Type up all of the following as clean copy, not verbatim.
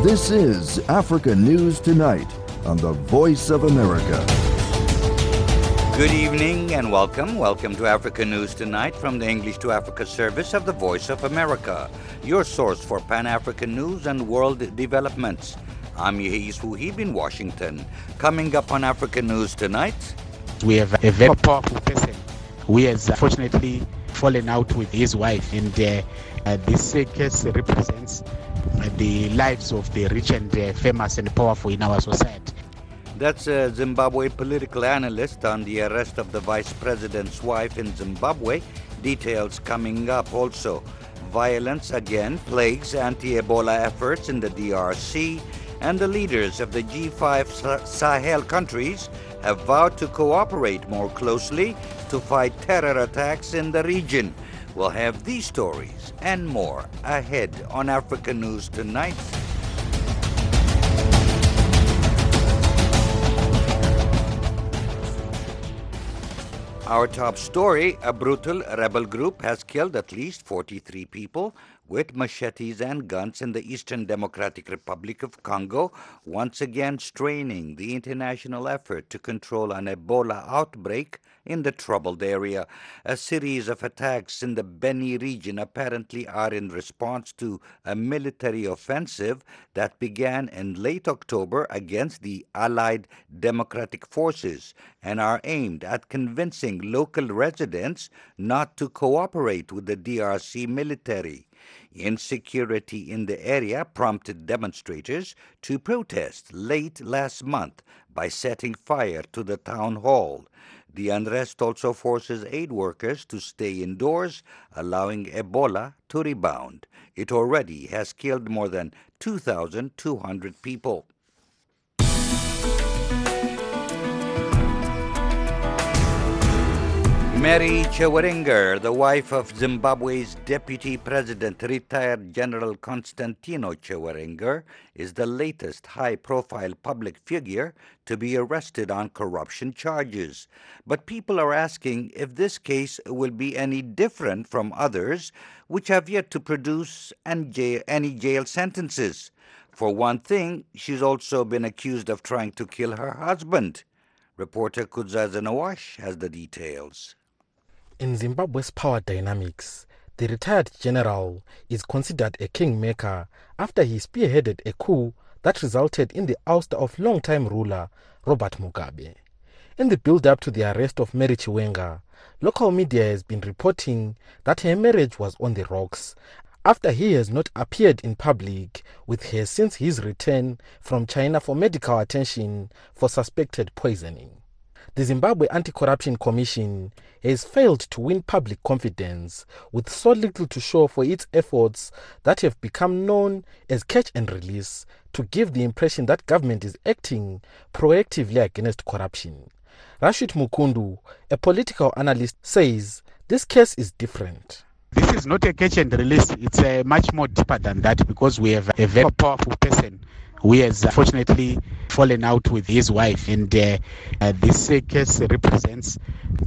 This is Africa News Tonight on the Voice of America. Good evening and welcome. Welcome to Africa News Tonight from the English to Africa service of the Voice of America, your source for Pan-African news and world developments. I'm Yehis Wuhib in Washington. Coming up on Africa News Tonight, we have a very powerful person who has fortunately fallen out with his wife, and this case represents the lives of the rich and famous and powerful in our society. That's a Zimbabwe political analyst on the arrest of the vice president's wife in Zimbabwe. Details coming up also. Violence again plagues anti-Ebola efforts in the DRC, and the leaders of the G5 Sahel countries have vowed to cooperate more closely to fight terror attacks in the region. We'll have these stories and more ahead on Africa News Tonight. Our top story, a brutal rebel group has killed at least 43 people with machetes and guns in the Eastern Democratic Republic of Congo, once again straining the international effort to control an Ebola outbreak in the troubled area. A series of attacks in the Beni region apparently are in response to a military offensive that began in late October against the Allied Democratic Forces and are aimed at convincing local residents not to cooperate with the DRC military. Insecurity in the area prompted demonstrators to protest late last month by setting fire to the town hall. The unrest also forces aid workers to stay indoors, allowing Ebola to rebound. It already has killed more than 2,200 people. Mary Chewerenga, the wife of Zimbabwe's deputy president, retired General Constantino Chewerenga, is the latest high-profile public figure to be arrested on corruption charges. But people are asking if this case will be any different from others which have yet to produce any jail sentences. For one thing, she's also been accused of trying to kill her husband. Reporter Kudzaza Nawash has the details. In Zimbabwe's power dynamics, the retired general is considered a kingmaker after he spearheaded a coup that resulted in the ouster of longtime ruler Robert Mugabe. In the build-up to the arrest of Mary Chewerenga, local media has been reporting that her marriage was on the rocks after he has not appeared in public with her since his return from China for medical attention for suspected poisoning. The Zimbabwe Anti-Corruption Commission has failed to win public confidence with so little to show for its efforts that have become known as catch and release to give the impression that government is acting proactively against corruption. Rashid Mukundu, a political analyst, says this case is different. This is not a catch and release. It's much more deeper than that, because we have a very powerful person who has fortunately fallen out with his wife, and this case represents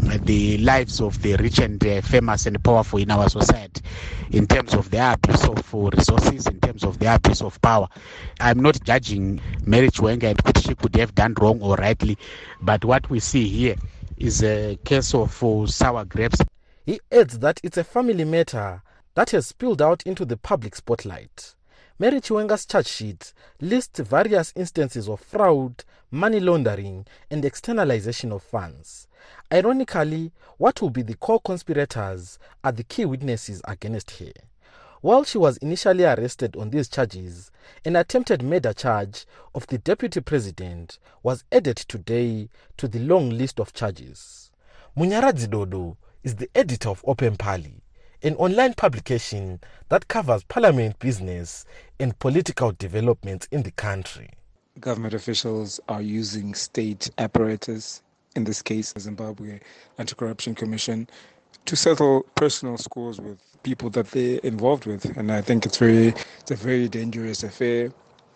the lives of the rich and famous and powerful in our society in terms of their abuse of resources, in terms of their abuse of power. I'm not judging Mary Chewerenga and what she could have done wrong or rightly, but what we see here is a case of sour grapes. He adds that it's a family matter that has spilled out into the public spotlight. Mary Chewerenga's charge sheet lists various instances of fraud, money laundering, and externalization of funds. Ironically, what will be the core conspirators are the key witnesses against her. While she was initially arrested on these charges, an attempted murder charge of the deputy president was added today to the long list of charges. Munyaradzi Dodo is the editor of Open Pali, an online publication that covers parliament business and political developments in the country. Government officials are using state apparatus, in this case the Zimbabwe Anti-Corruption Commission, to settle personal scores with people that they're involved with. And I think it's a very dangerous affair,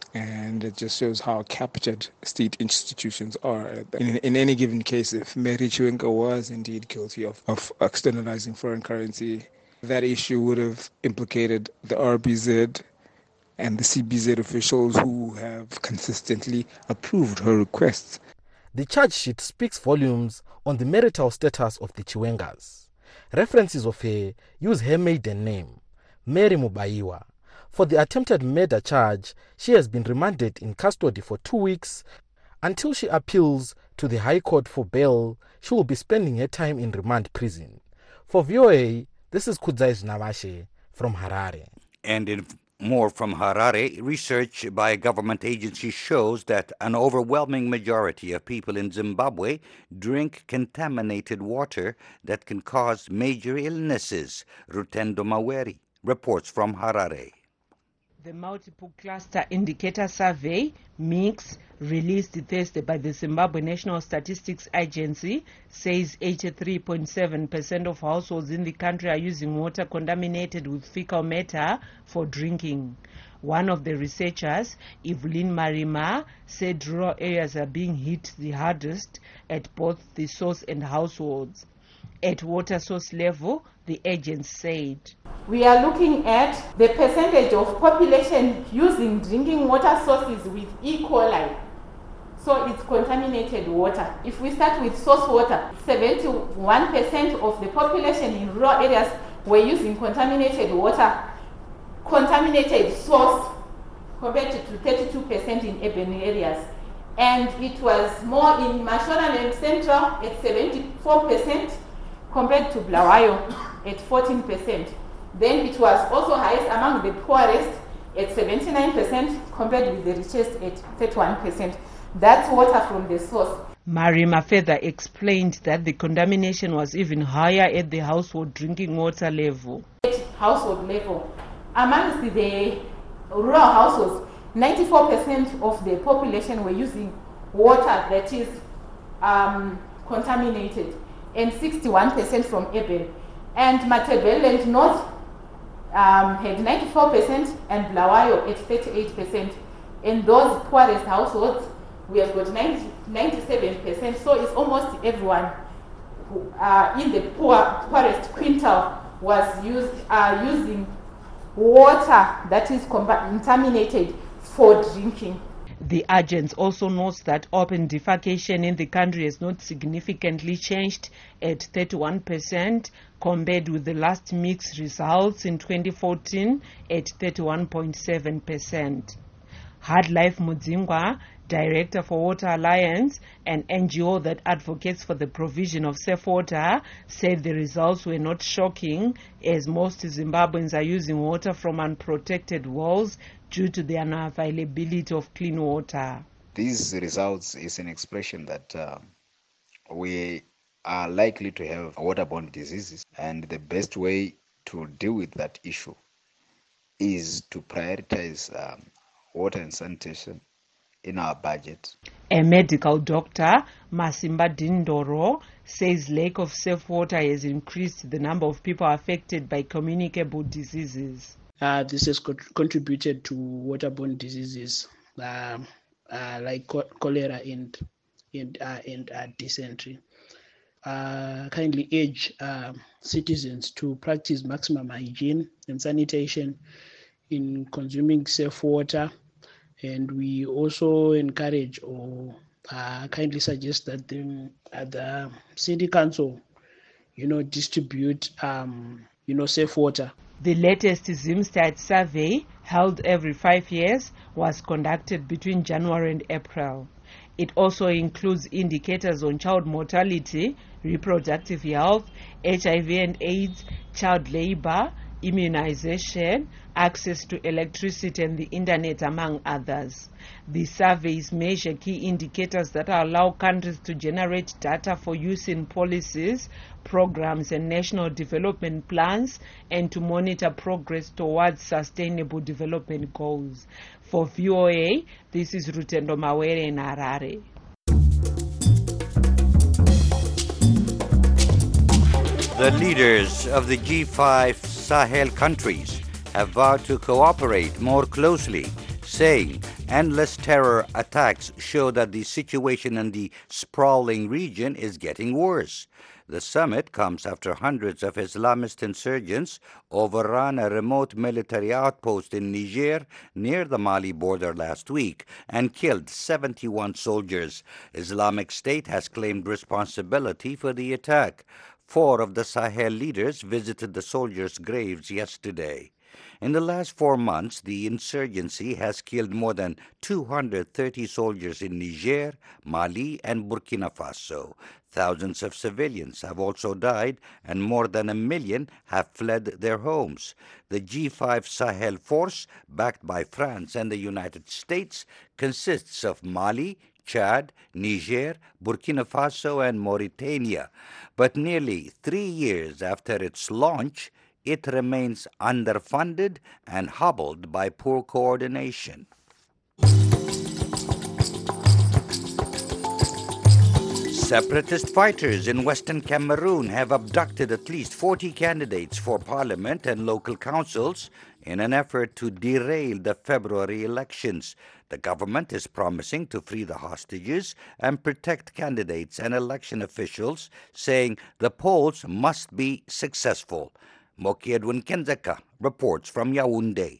and it just shows how captured state institutions are. In any given case, if Mary Chewerenga was indeed guilty of externalizing foreign currency, that issue would have implicated the RBZ and the CBZ officials who have consistently approved her requests. The charge sheet speaks volumes on the marital status of the Chiwengas. References of her use her maiden name, Mary Mubaiwa. For the attempted murder charge, she has been remanded in custody for 2 weeks. Until she appeals to the High Court for bail, she will be spending her time in remand prison. For VOA, this is Kudzais Namashe from Harare. And more from Harare, research by a government agency shows that an overwhelming majority of people in Zimbabwe drink contaminated water that can cause major illnesses. Rutendo Maweri reports from Harare. The Multiple Cluster Indicator Survey, MIX, released Thursday by the Zimbabwe National Statistics Agency, says 83.7% of households in the country are using water contaminated with fecal matter for drinking. One of the researchers, Evelyn Marima, said rural areas are being hit the hardest at both the source and households. At water source level, the agency said, we are looking at the percentage of population using drinking water sources with E. coli. So it's contaminated water. If we start with source water, 71% of the population in rural areas were using contaminated water, contaminated source, compared to 32% in urban areas. And it was more in Mashonaland and Central at 74%, compared to Bulawayo at 14%. Then it was also highest among the poorest at 79%, compared with the richest at 31%. That's water from the source. Marima further explained that the contamination was even higher at the household drinking water level. At household level, amongst the rural households, 94% of the population were using water that is contaminated, and 61% from urban. And Matabeleland North had 94% and Bulawayo at 38%. In those poorest households, we have got 97%. So it's almost everyone who, in the poorest quintile was using water that is contaminated for drinking. The agency also notes that open defecation in the country has not significantly changed at 31%, compared with the last mixed results in 2014 at 31.7%. Hardlife Mudzingwa, Director for Water Alliance, an NGO that advocates for the provision of safe water, said the results were not shocking, as most Zimbabweans are using water from unprotected wells due to the unavailability of clean water. These results is an expression that we are likely to have waterborne diseases, and the best way to deal with that issue is to prioritize water and sanitation in our budget. A medical doctor, Masimba Dindoro, says lack of safe water has increased the number of people affected by communicable diseases. This has contributed to waterborne diseases like cholera and dysentery. Kindly urge citizens to practice maximum hygiene and sanitation in consuming safe water, and we also encourage or kindly suggest that the city council, distribute safe water. The latest Zimstat survey, held every 5 years, was conducted between January and April. It also includes indicators on child mortality, reproductive health, HIV and AIDS, child labor, immunization, access to electricity and the internet, among others. The surveys measure key indicators that allow countries to generate data for use in policies, programs and national development plans, and to monitor progress towards sustainable development goals. For VOA, this is Rutendo Mawere in Harare. The leaders of the G5 Sahel countries have vowed to cooperate more closely, saying endless terror attacks show that the situation in the sprawling region is getting worse. The summit comes after hundreds of Islamist insurgents overran a remote military outpost in Niger near the Mali border last week and killed 71 soldiers. Islamic State has claimed responsibility for the attack. 4 of the Sahel leaders visited the soldiers' graves yesterday. In the last 4 months, the insurgency has killed more than 230 soldiers in Niger, Mali, and Burkina Faso. Thousands of civilians have also died, and more than 1 million have fled their homes. The G5 Sahel force, backed by France and the United States, consists of Mali, Chad, Niger, Burkina Faso, and Mauritania. But nearly 3 years after its launch, it remains underfunded and hobbled by poor coordination. Separatist fighters in Western Cameroon have abducted at least 40 candidates for parliament and local councils in an effort to derail the February elections. The government is promising to free the hostages and protect candidates and election officials, saying the polls must be successful. Moki Edwin Kenzeka reports from Yaoundé.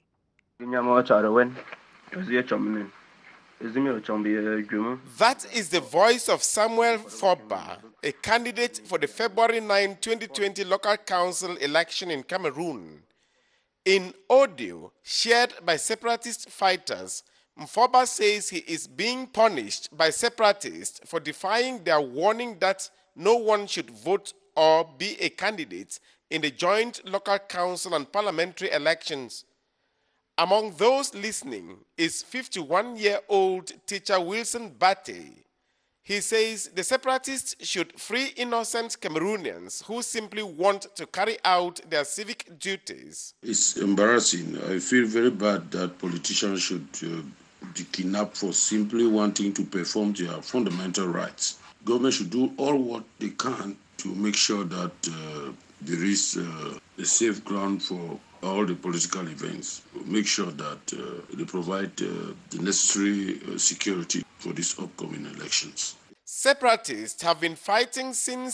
That is the voice of Samuel Foba, a candidate for the February 9, 2020 local council election in Cameroon. In audio shared by separatist fighters, Mfoba says he is being punished by separatists for defying their warning that no one should vote or be a candidate in the joint local council and parliamentary elections. Among those listening is 51-year-old teacher Wilson Bate. He says the separatists should free innocent Cameroonians who simply want to carry out their civic duties. It's embarrassing. I feel very bad that politicians should be kidnapped for simply wanting to perform their fundamental rights. Government should do all what they can to make sure that there is a safe ground for all the political events. Make sure that they provide the necessary security for these upcoming elections. Separatists have been fighting since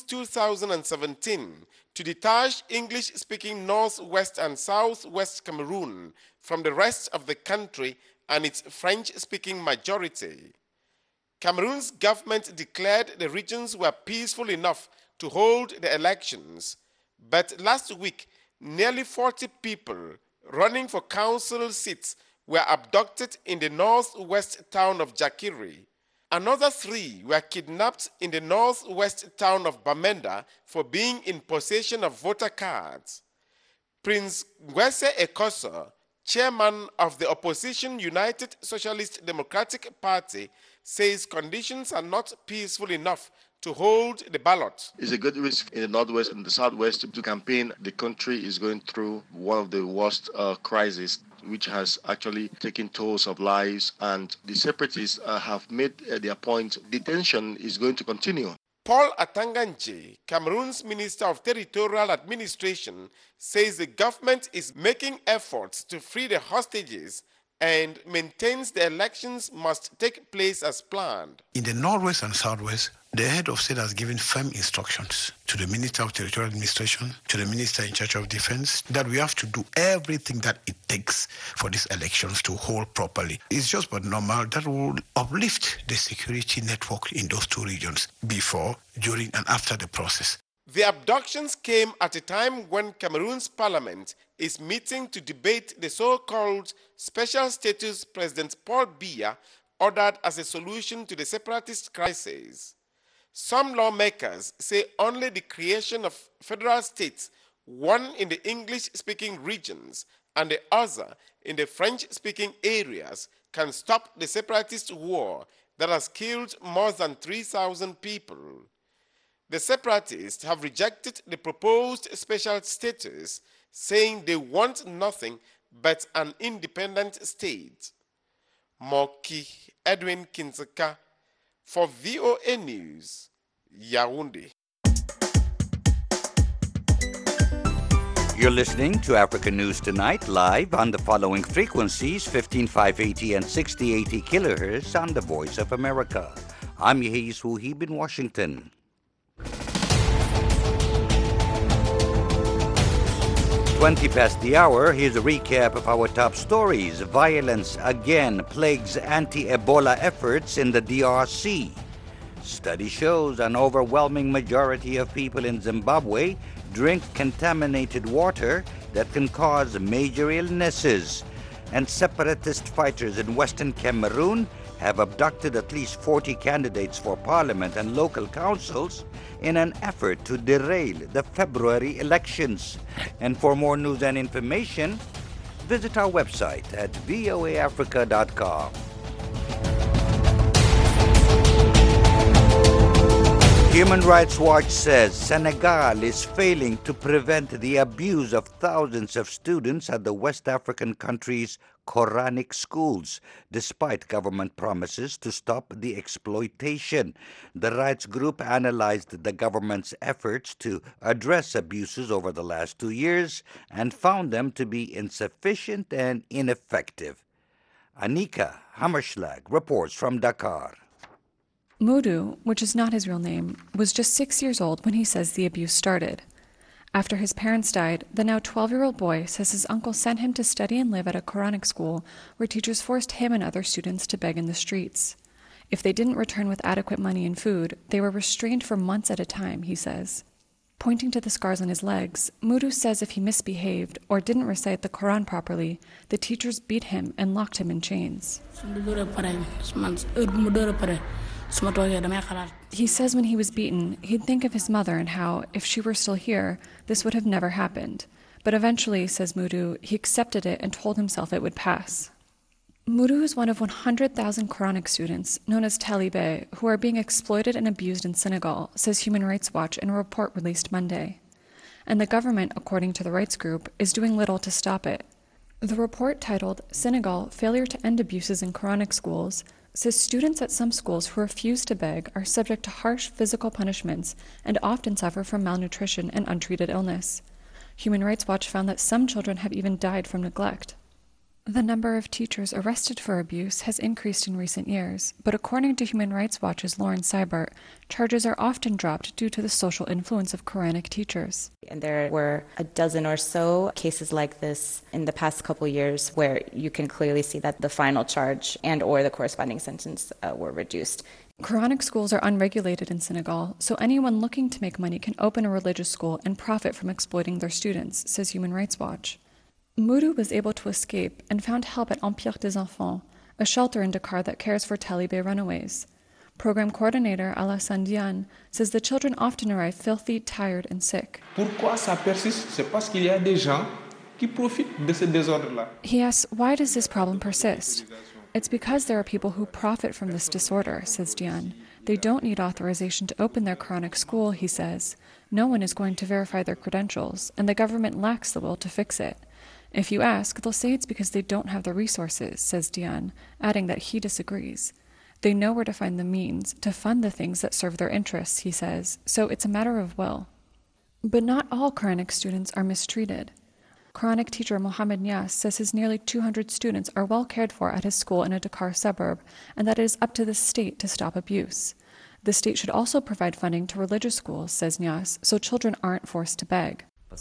2017 to detach English-speaking northwest and southwest Cameroon from the rest of the country and its French-speaking majority. Cameroon's government declared the regions were peaceful enough to hold the elections, but last week, nearly 40 people running for council seats were abducted in the northwest town of Jakiri. Another 3 were kidnapped in the northwest town of Bamenda for being in possession of voter cards. Prince Ngwese Ekoso, chairman of the opposition United Socialist Democratic Party, says conditions are not peaceful enough to hold the ballot. It's a good risk in the northwest and the southwest to campaign. The country is going through one of the worst crises, which has actually taken tolls of lives, and the separatists have made their point. The tension is going to continue. Paul Atanganje, Cameroon's Minister of Territorial Administration, says the government is making efforts to free the hostages and maintains the elections must take place as planned. In the northwest and southwest, the head of state has given firm instructions to the Minister of Territorial Administration, to the Minister in charge of Defense, that we have to do everything that it takes for these elections to hold properly. It's just but normal that will uplift the security network in those 2 regions before, during, and after the process. The abductions came at a time when Cameroon's parliament is meeting to debate the so-called special status President Paul Biya ordered as a solution to the separatist crisis. Some lawmakers say only the creation of federal states, one in the English-speaking regions and the other in the French-speaking areas, can stop the separatist war that has killed more than 3,000 people. The separatists have rejected the proposed special status, saying they want nothing but an independent state. Moki Edwin Kinzeka for VOA News, Yaoundé. You're listening to Africa News Tonight live on the following frequencies: 15580 and 6080 kilohertz on the Voice of America. I'm Yehiz Wuhib in Washington. 20 past the hour, here's a recap of our top stories. Violence again plagues anti-Ebola efforts in the DRC. Study shows an overwhelming majority of people in Zimbabwe drink contaminated water that can cause major illnesses. And separatist fighters in Western Cameroon have abducted at least 40 candidates for parliament and local councils in an effort to derail the February elections. And for more news and information, visit our website at voaafrica.com. Human Rights Watch says Senegal is failing to prevent the abuse of thousands of students at the West African country's Quranic schools, despite government promises to stop the exploitation. The rights group analyzed the government's efforts to address abuses over the last 2 years and found them to be insufficient and ineffective. Anika Hammerschlag reports from Dakar. Mudu, which is not his real name, was just 6 years old when he says the abuse started. After his parents died, the now 12-year-old boy says his uncle sent him to study and live at a Quranic school where teachers forced him and other students to beg in the streets. If they didn't return with adequate money and food, they were restrained for months at a time, he says. Pointing to the scars on his legs, Mudu says if he misbehaved or didn't recite the Quran properly, the teachers beat him and locked him in chains. He says when he was beaten, he'd think of his mother and how, if she were still here, this would have never happened. But eventually, says Mudu, he accepted it and told himself it would pass. Mudu is one of 100,000 Quranic students, known as Talibé, who are being exploited and abused in Senegal, says Human Rights Watch in a report released Monday. And the government, according to the rights group, is doing little to stop it. The report, titled Senegal, Failure to End Abuses in Quranic Schools, says students at some schools who refuse to beg are subject to harsh physical punishments and often suffer from malnutrition and untreated illness. Human Rights Watch found that some children have even died from neglect. The number of teachers arrested for abuse has increased in recent years, but according to Human Rights Watch's Lauren Seibert, charges are often dropped due to the social influence of Quranic teachers. And there were a dozen or so cases like this in the past couple years where you can clearly see that the final charge and or the corresponding sentence were reduced. Quranic schools are unregulated in Senegal, so anyone looking to make money can open a religious school and profit from exploiting their students, says Human Rights Watch. Mudu was able to escape and found help at Empire des Enfants, a shelter in Dakar that cares for Talibé runaways. Program coordinator Alassane Diane says the children often arrive filthy, tired, and sick. Pourquoi ça persiste? C'est parce qu'il y a des gens qui profitent de ce désordre-là. He asks, why does this problem persist? It's because there are people who profit from this disorder, says Diane. They don't need authorization to open their Quranic school, he says. No one is going to verify their credentials, and the government lacks the will to fix it. If you ask, they'll say it's because they don't have the resources, says Diane, adding that he disagrees. They know where to find the means to fund the things that serve their interests, he says, so it's a matter of will. But not all Quranic students are mistreated. Quranic teacher Mohammed Nias says his nearly 200 students are well cared for at his school in a Dakar suburb, and that it is up to the state to stop abuse. The state should also provide funding to religious schools, says Nias, so children aren't forced to beg.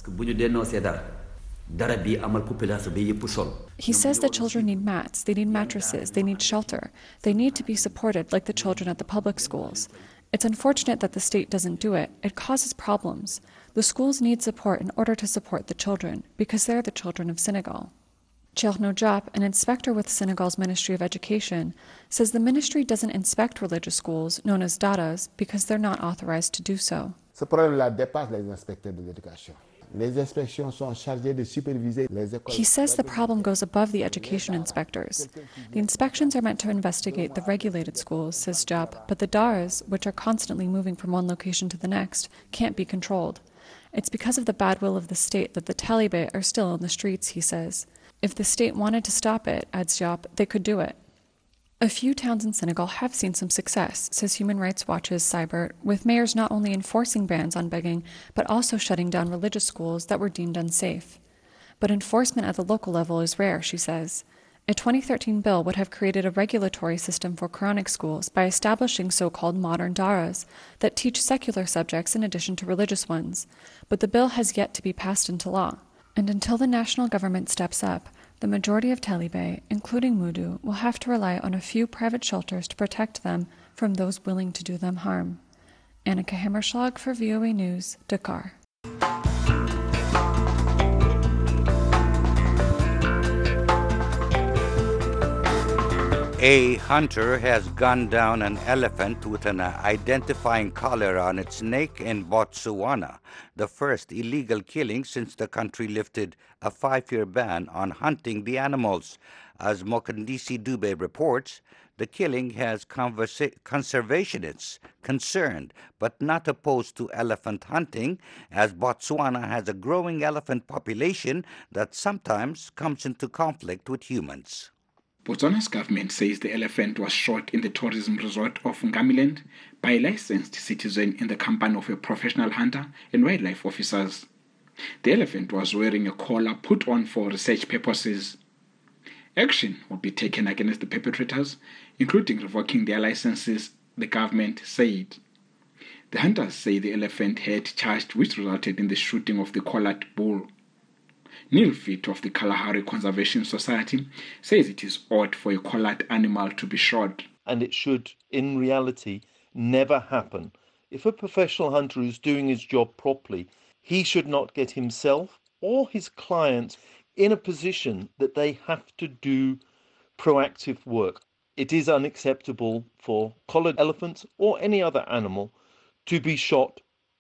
He says the children need mats, they need mattresses, they need shelter. They need to be supported like the children at the public schools. It's unfortunate that the state doesn't do it. It causes problems. The schools need support in order to support the children, because they're the children of Senegal. Cherno Diop, an inspector with Senegal's Ministry of Education, says the ministry doesn't inspect religious schools, known as daras, because they're not authorized to do so. Ce problème-là dépasse les inspecteurs de l'éducation. Les inspections sont chargées de superviser les écoles. He says the problem goes above the education inspectors. The inspections are meant to investigate the regulated schools, says Diop, but the daras, which are constantly moving from one location to the next, can't be controlled. It's because of the bad will of the state that the Talibé are still on the streets, he says. If the state wanted to stop it, adds Diop, they could do it. A few towns in Senegal have seen some success, says Human Rights Watch's Seibert, with mayors not only enforcing bans on begging, but also shutting down religious schools that were deemed unsafe. But enforcement at the local level is rare, she says. A 2013 bill would have created a regulatory system for Quranic schools by establishing so-called modern daras that teach secular subjects in addition to religious ones. But the bill has yet to be passed into law. And until the national government steps up, the majority of Talibai, including Mudu, will have to rely on a few private shelters to protect them from those willing to do them harm. Annika Hammerschlag for VOA News, Dakar. A hunter has gunned down an elephant with an identifying collar on its neck in Botswana, the first illegal killing since the country lifted a 5-year ban on hunting the animals. As Mokandisi Dube reports, the killing has conservationists concerned but not opposed to elephant hunting, as Botswana has a growing elephant population that sometimes comes into conflict with humans. Botswana's government says the elephant was shot in the tourism resort of Ngamiland by a licensed citizen in the company of a professional hunter and wildlife officers. The elephant was wearing a collar put on for research purposes. Action will be taken against the perpetrators, including revoking their licenses, the government said. The hunters say the elephant had charged, which resulted in the shooting of the collared bull. Neil Fit of the Kalahari Conservation Society says it is odd for a collared animal to be shot. And it should, in reality, never happen. If a professional hunter is doing his job properly, he should not get himself or his clients in a position that they have to do proactive work. It is unacceptable for collared elephants or any other animal to be shot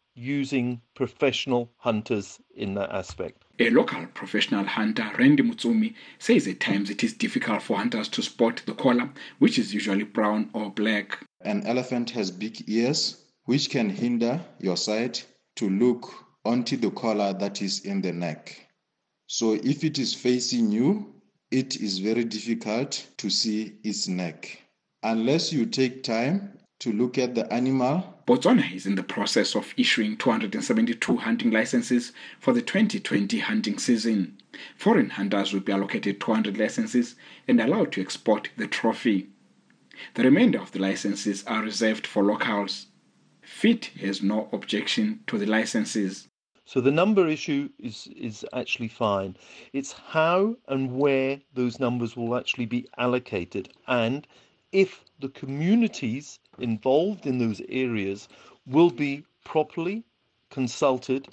using professional hunters in that aspect. A local professional hunter, Randy Mutsumi, says at times it is difficult for hunters to spot the collar, which is usually brown or black. An elephant has big ears, which can hinder your sight to look onto the collar that is in the neck. So if it is facing you, it is very difficult to see its neck. Unless you take time to look at the animal. Botswana is in the process of issuing 272 hunting licenses for the 2020 hunting season. Foreign hunters will be allocated 200 licenses and allowed to export the trophy. The remainder of the licenses are reserved for locals. FIT has no objection to the licenses. So the number issue is actually fine. It's how and where those numbers will actually be allocated, and if the communities involved in those areas will be properly consulted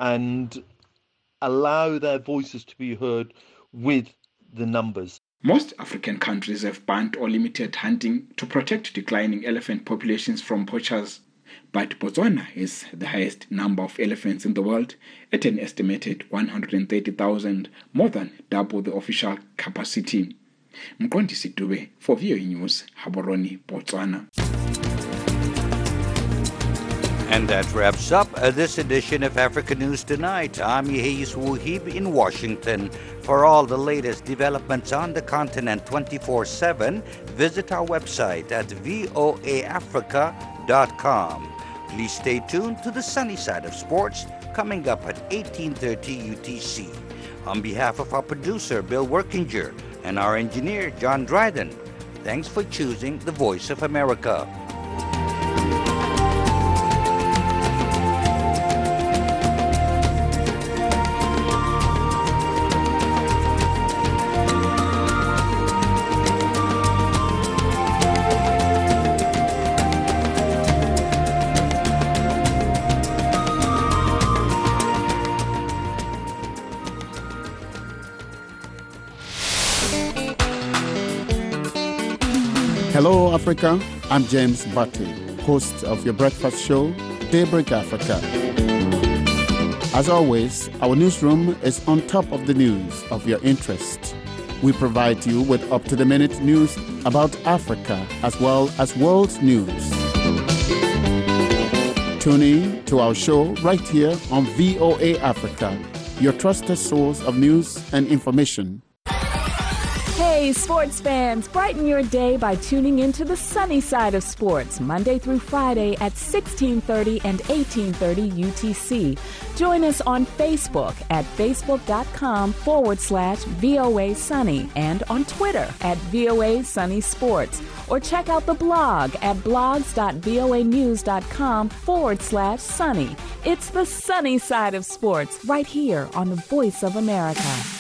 and allow their voices to be heard with the numbers. Most African countries have banned or limited hunting to protect declining elephant populations from poachers. But Botswana has the highest number of elephants in the world at an estimated 130,000, more than double the official capacity. Mqondisi Dube for VOA News, Gaborone, Botswana. And that wraps up this edition of Africa News Tonight. I'm Yehis Wuhib in Washington. For all the latest developments on the continent 24/7, visit our website at voaafrica.com. Please stay tuned to the sunny side of sports, coming up at 18:30 UTC. On behalf of our producer, Bill Workinger, and our engineer, John Dryden, thanks for choosing the Voice of America. Hello, Africa. I'm James Batty, host of your breakfast show, Daybreak Africa. As always, our newsroom is on top of the news of your interest. We provide you with up-to-the-minute news about Africa as well as world news. Tune in to our show right here on VOA Africa, your trusted source of news and information. Hey, Hey, sports fans, brighten your day by tuning into the sunny side of sports, Monday through Friday at 16:30 and 18:30 UTC. Join us on Facebook at facebook.com/VOA Sunny and on Twitter at VOA Sunny Sports. Or check out the blog at blogs.voanews.com/sunny. It's the sunny side of sports right here on the Voice of America.